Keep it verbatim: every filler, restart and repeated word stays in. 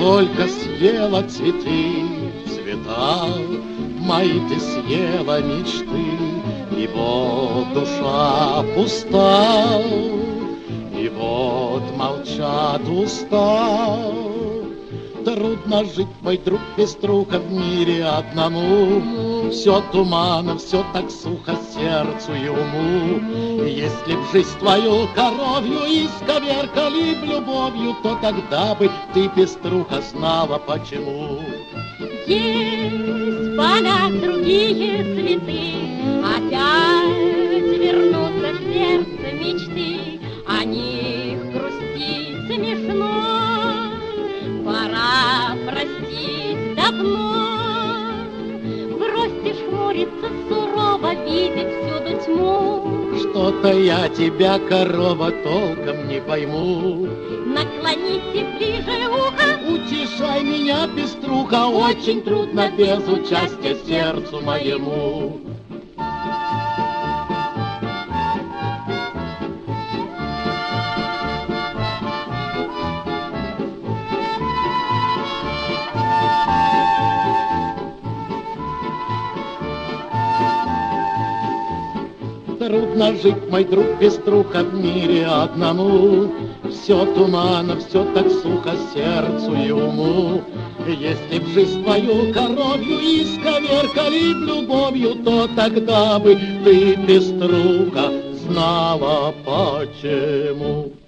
сколько съела цветы, цвета мои ты съела мечты, и вот душа пуста, и вот молчат уста. Трудно жить, мой друг Пеструха, в мире одному. Все туманно, все так сухо сердцу и уму. Если б жизнь твою коровью исковеркали б любовью, то тогда бы ты, Пеструха, знала почему. Есть в полях другие цветы, опять вернутся в сердце мечты, о них грустить смешно. Пора простить давно. Бросьте хмуриться сурово, видеть всюду тьму. Что-то я тебя, корова, толком не пойму. Наклоните ближе ухо. Утешай меня, Пеструха, очень трудно без участия сердцу моему. Трудно жить, мой друг Пеструха, в мире одному. Все туманно, все так сухо сердцу и уму. Если б жизнь твою коровью исковеркали б любовью, то тогда бы ты, Пеструха, знала почему.